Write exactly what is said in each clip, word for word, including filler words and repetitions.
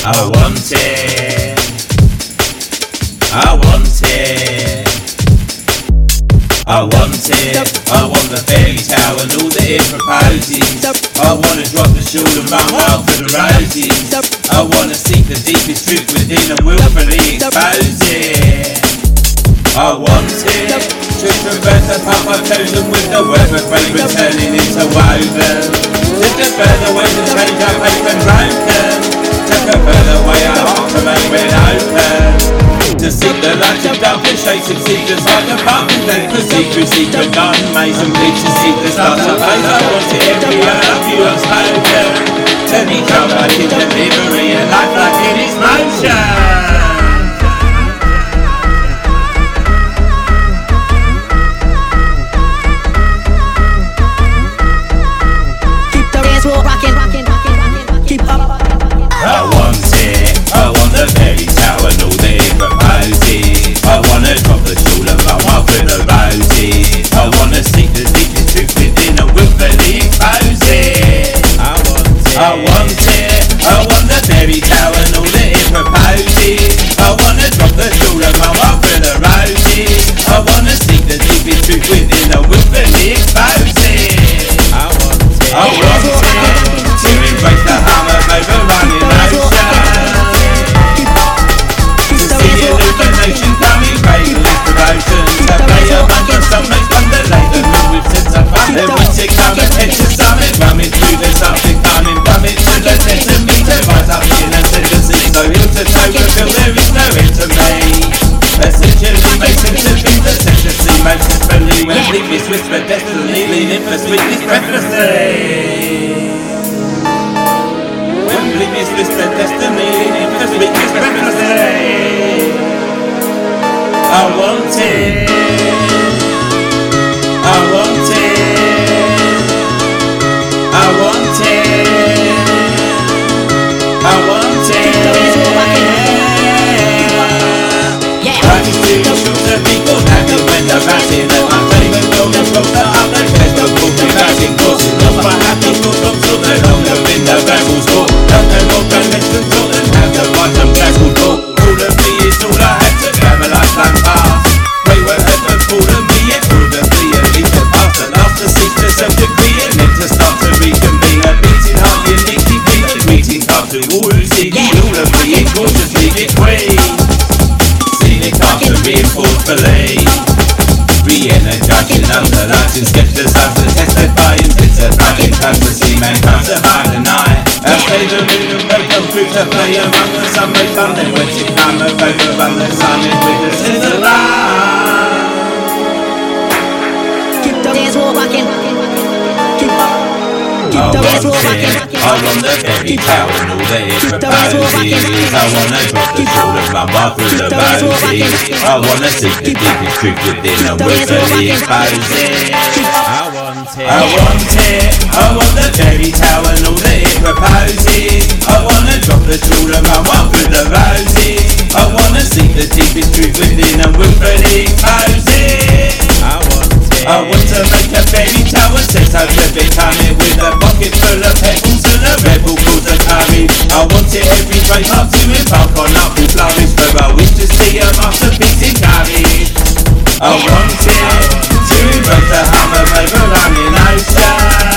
I want it, I want it, I want it. I want the fairy tale and all that it proposes. I wanna drop the shawl and run wild for the roses. I wanna seek the deepest truth within and willfully expose it. I want it to traverse the path I've chosen with the weather frame returning into woven. Just a further way to change our faith and broken. Take a further way our heart to make it open. To seek the light of darkness, shades of secrets like a pumpkin. Then proceed through secret garden maze and bleach to seek the stars of faith. I want it every word you have spoken. To be come like in delivery and life like in its motion. I want it, I want the fairy tale and all that it proposes. I wanna drop the shawl and run wild for the roses. I wanna seek the deepest truth within and willfully expose it. I want it, I want it, I want the fairy tale and all that it proposes. I wanna drop the shawl and run wild for the roses. I wanna seek the deepest truth within and willfully expose it. I want it, I want it, to embrace the hum of overrunning ocean. To see illumination coming, cradle inspiration. To play among the sunlight, underlay the moon with sense of fun. Then once it comes, head to summit, rumming through the something coming, plummet to the center, me to rise up in ascendancy. So hill to toe, reveal there is no end to me. Essentially makes sense of things that sense to see. Most simply when bleakness whisper destiny, leaning for sweetness breathlessly. Bleakness whisper destiny, leaning for sweetness breathlessly. I want it, I want it, I want it, I want it. Riding through the shores of people, happy when they're ratting at my favourite golden road that up the best of walking riding courses. Not my happy thoughts of so no longer in the rebels walk. Don't know what can make them talk and have the right and gradual talk. All of me is all I had to have a lifetime pass. Pray what heaven called of me, yet probably at least the past. At last to cease to self-degree and then to start to reconvene. A beating heart uniquely beat, a greeting card to all who see me. All of me incautiously between. Scenic after reinforced belief. Re-energizing underlighting skeptics as to testify intensifying time to see mankind survive the night. As they the moon and wake up through to play among the sunray sun. Then when she found the overrun the sun in with the sense of life. Keep the dance floor rocking. Keep up. Keep the dance floor rocking. I want the fairy tale and all that it proposes. I wanna drop the shawl and run wild through the roses. I wanna seek the deepest truth within and willfully expose it. I want it, I want it, I want the fairy tale and all that it proposes. I wanna drop the shawl and run wild through the roses. I wanna seek the deepest truth within and willfully expose it. I want it, I want to make a fairy tale and set out to become it with a pocket full of pebbles and a rebel called the courage. I want it every break up to embark on up and flourish, for I wish to see a masterpiece in courage. I want it to embrace the hum of overrunning ocean.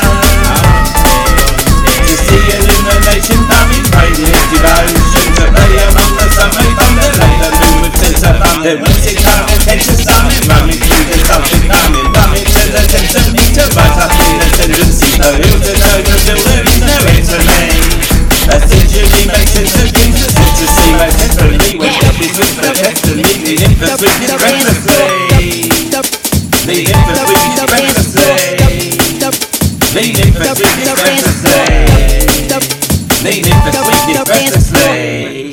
To see illumination coming, radiant devotion. To play among the sunlight, underlay the moon with sense of fun. Then once it comes, head to summit, running through the something coming, coming to the sense of me to rise up in ascendancy. So hill to toe, reveal there is no end to me. Essentially makes sense of things that sense to see. Most definitely when death is with the destiny, leading for sweetness breathlessly. Leading for sweetness breathlessly. Leading for sweetness breathlessly. Leading for sweetness breathlessly.